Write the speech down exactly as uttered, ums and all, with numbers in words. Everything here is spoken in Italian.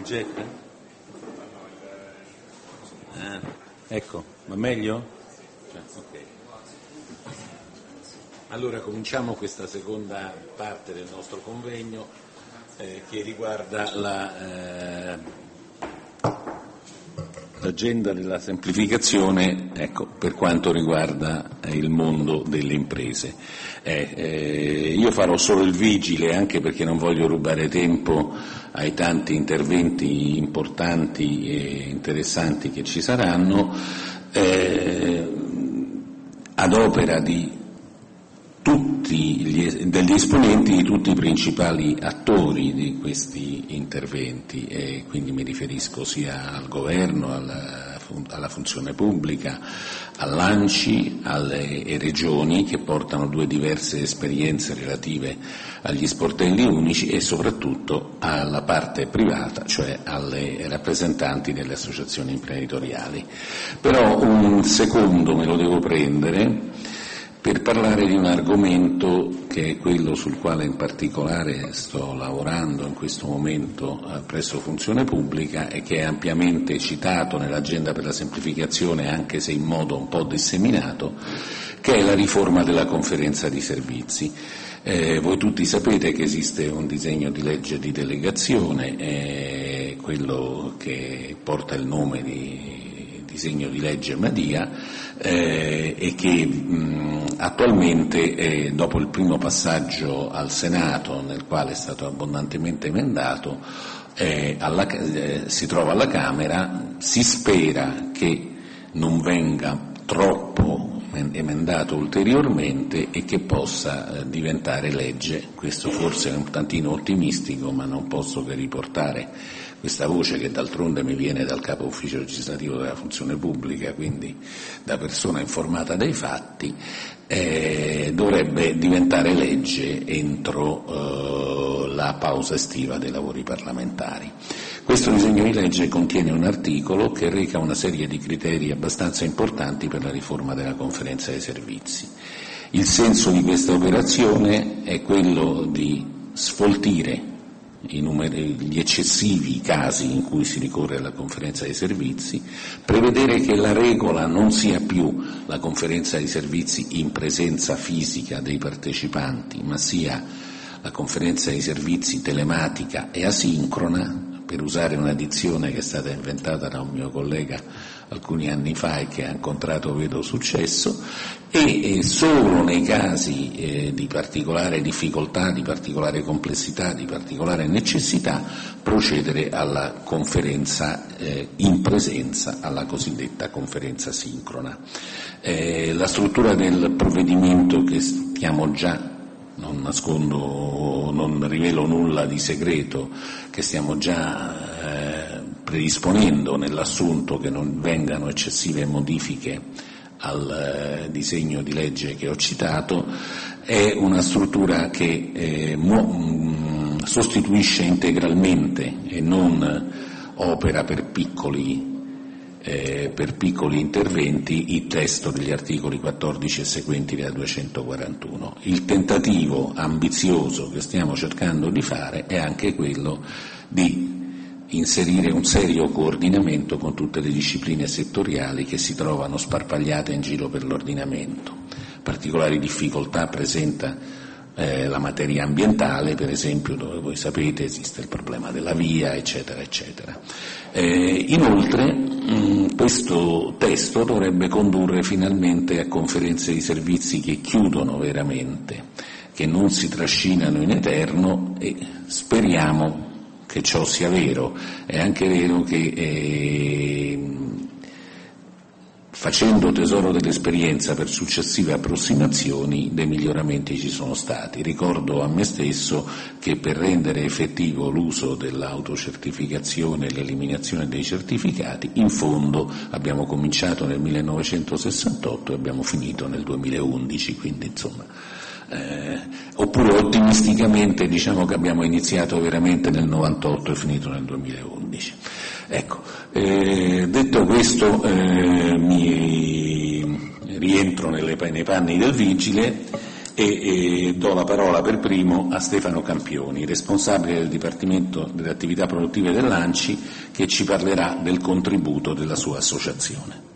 progetta? Ah, ecco, va meglio? Cioè, ok. Allora cominciamo questa seconda parte del nostro convegno eh, che riguarda la, eh, l'agenda della semplificazione, ecco, per quanto riguarda eh, il mondo delle imprese. Eh, eh, io farò solo il vigile, anche perché non voglio rubare tempo ai tanti interventi importanti e interessanti che ci saranno, eh, ad opera di tutti gli, degli esponenti di tutti i principali attori di questi interventi, e quindi mi riferisco sia al governo, alla, alla funzione pubblica, all'ANCI, alle regioni che portano due diverse esperienze relative agli sportelli unici, e soprattutto alla parte privata, cioè alle rappresentanti delle associazioni imprenditoriali. Però un secondo me lo devo prendere per parlare di un argomento che è quello sul quale in particolare sto lavorando in questo momento presso Funzione Pubblica e che è ampiamente citato nell'agenda per la semplificazione, anche se in modo un po' disseminato, che è la riforma della conferenza di servizi. Eh, voi tutti sapete che esiste un disegno di legge di delegazione, eh, quello che porta il nome di disegno di legge Madia, eh, e che mh, attualmente, eh, dopo il primo passaggio al Senato, nel quale è stato abbondantemente emendato, eh, alla, eh, si trova alla Camera. Si spera che non venga troppo emendato ulteriormente e che possa eh, diventare legge. Questo forse è un tantino ottimistico, ma non posso che riportare questa voce, che d'altronde mi viene dal capo ufficio legislativo della Funzione Pubblica, quindi da persona informata dei fatti. Eh, dovrebbe diventare legge entro eh, la pausa estiva dei lavori parlamentari. Questo disegno di legge contiene un articolo che reca una serie di criteri abbastanza importanti per la riforma della conferenza dei servizi. Il senso di questa operazione è quello di sfoltire I numeri, gli eccessivi casi in cui si ricorre alla conferenza dei servizi, prevedere che la regola non sia più la conferenza dei servizi in presenza fisica dei partecipanti, ma sia la conferenza dei servizi telematica e asincrona, per usare una dizione che è stata inventata da un mio collega alcuni anni fa e che ha incontrato, vedo, successo, e, e solo nei casi eh, di particolare difficoltà, di particolare complessità, di particolare necessità, procedere alla conferenza eh, in presenza, alla cosiddetta conferenza sincrona. Eh, la struttura del provvedimento che stiamo già, non nascondo, non rivelo nulla di segreto, che stiamo già eh, predisponendo nell'assunto che non vengano eccessive modifiche al eh, disegno di legge che ho citato, è una struttura che eh, mo, mh, sostituisce integralmente e non opera per piccoli Eh, per piccoli interventi il testo degli articoli quattordici e seguenti della duecentoquarantuno. Il tentativo ambizioso che stiamo cercando di fare è anche quello di inserire un serio coordinamento con tutte le discipline settoriali che si trovano sparpagliate in giro per l'ordinamento. Particolari difficoltà presenta Eh, la materia ambientale, per esempio, dove voi sapete esiste il problema della via, eccetera, eccetera. Eh, inoltre, mh, questo testo dovrebbe condurre finalmente a conferenze di servizi che chiudono veramente, che non si trascinano in eterno, e speriamo che ciò sia vero. È anche vero che eh, facendo tesoro dell'esperienza per successive approssimazioni, dei miglioramenti ci sono stati. Ricordo a me stesso che per rendere effettivo l'uso dell'autocertificazione e l'eliminazione dei certificati, in fondo abbiamo cominciato nel millenovecentosessantotto e abbiamo finito nel duemilaundici, quindi insomma, eh, oppure ottimisticamente diciamo che abbiamo iniziato veramente nel novantotto e finito nel duemilaundici. Ecco, eh, detto questo, eh, mi rientro nelle, nei panni del vigile e, e do la parola per primo a Stefano Campioni, responsabile del Dipartimento delle attività produttive dell'A N C I, che ci parlerà del contributo della sua associazione.